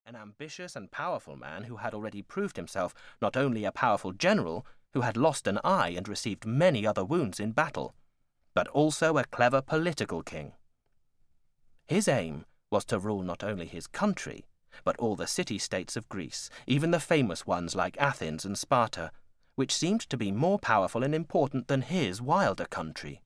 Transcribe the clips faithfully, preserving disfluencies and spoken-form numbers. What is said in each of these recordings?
an ambitious and powerful man who had already proved himself not only a powerful general who had lost an eye and received many other wounds in battle, but also a clever political king. His aim was to rule not only his country, but all the city-states of Greece, even the famous ones like Athens and Sparta, which seemed to be more powerful and important than his wilder country.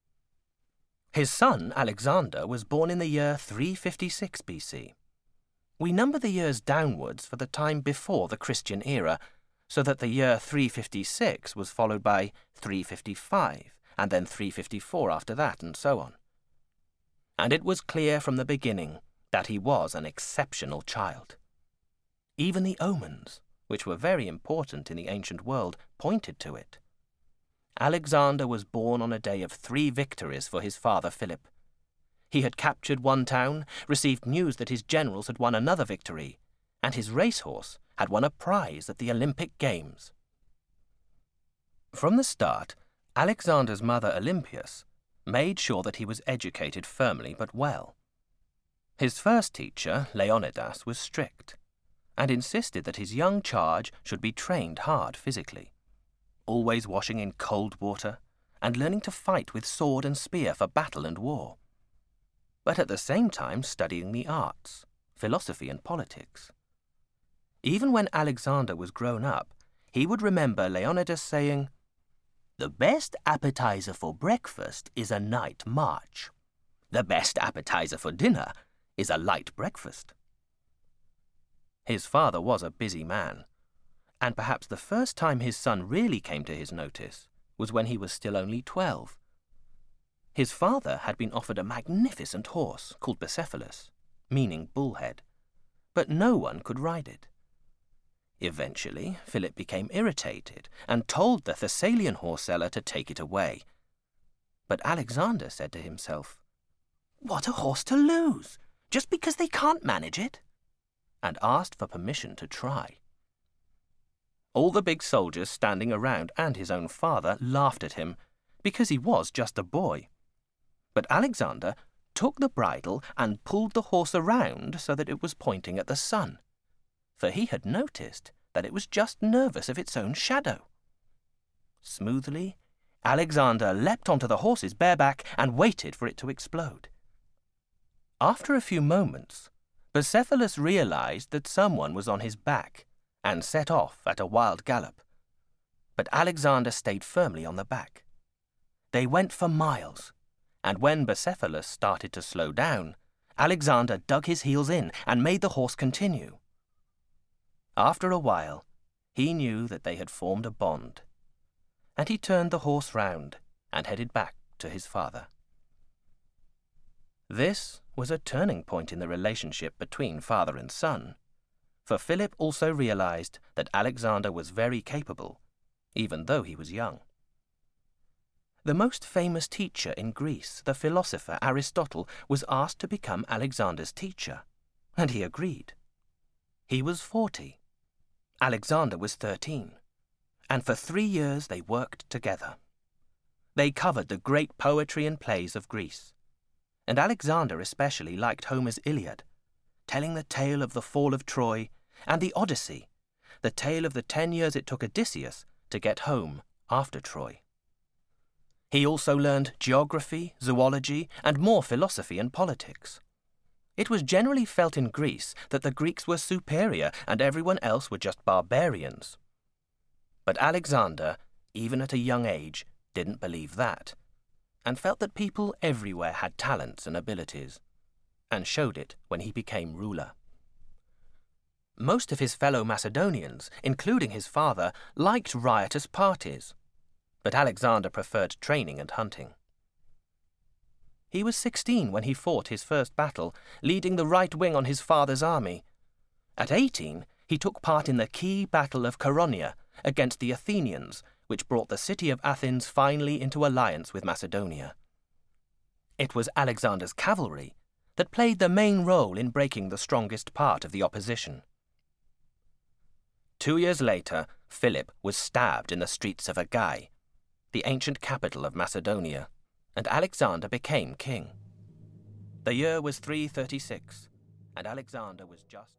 His son, Alexander, was born in the year three fifty-six B C. We number the years downwards for the time before the Christian era, so that the year three fifty-six was followed by three fifty-five, and then three fifty-four after that, and so on. And it was clear from the beginning that he was an exceptional child. Even the omens, which were very important in the ancient world, pointed to it. Alexander was born on a day of three victories for his father Philip. He had captured one town, received news that his generals had won another victory, and his racehorse had won a prize at the Olympic Games. From the start, Alexander's mother Olympias made sure that he was educated firmly but well. His first teacher, Leonidas, was strict, and insisted that his young charge should be trained hard physically, always washing in cold water and learning to fight with sword and spear for battle and war, but at the same time studying the arts, philosophy and politics. Even when Alexander was grown up, he would remember Leonidas saying, "The best appetizer for breakfast is a night march. The best appetizer for dinner is a light breakfast." His father was a busy man, and perhaps the first time his son really came to his notice was when he was still only twelve. His father had been offered a magnificent horse called Bucephalus, meaning bullhead, but no one could ride it. Eventually, Philip became irritated and told the Thessalian horse seller to take it away. But Alexander said to himself, "What a horse to lose, just because they can't manage it," and asked for permission to try. All the big soldiers standing around and his own father laughed at him because he was just a boy. But Alexander took the bridle and pulled the horse around so that it was pointing at the sun, for he had noticed that it was just nervous of its own shadow. Smoothly, Alexander leapt onto the horse's bare back and waited for it to explode. After a few moments, Bucephalus realized that someone was on his back and set off at a wild gallop. But Alexander stayed firmly on the back. They went for miles, and when Bucephalus started to slow down, Alexander dug his heels in and made the horse continue. After a while, he knew that they had formed a bond, and he turned the horse round and headed back to his father. This was a turning point in the relationship between father and son, for Philip also realized that Alexander was very capable, even though he was young. The most famous teacher in Greece, the philosopher Aristotle, was asked to become Alexander's teacher, and he agreed. He was forty. Alexander was thirteen, and for three years they worked together. They covered the great poetry and plays of Greece, and Alexander especially liked Homer's Iliad, telling the tale of the fall of Troy, and the Odyssey, the tale of the ten years it took Odysseus to get home after Troy. He also learned geography, zoology, and more philosophy and politics. It was generally felt in Greece that the Greeks were superior and everyone else were just barbarians. But Alexander, even at a young age, didn't believe that, and felt that people everywhere had talents and abilities, and showed it when he became ruler. Most of his fellow Macedonians, including his father, liked riotous parties, but Alexander preferred training and hunting. He was sixteen when he fought his first battle, leading the right wing on his father's army. At eighteen, he took part in the key battle of Chaeronea against the Athenians, which brought the city of Athens finally into alliance with Macedonia. It was Alexander's cavalry that played the main role in breaking the strongest part of the opposition. Two years later, Philip was stabbed in the streets of Agae, the ancient capital of Macedonia, and Alexander became king. The year was three thirty-six, and Alexander was just...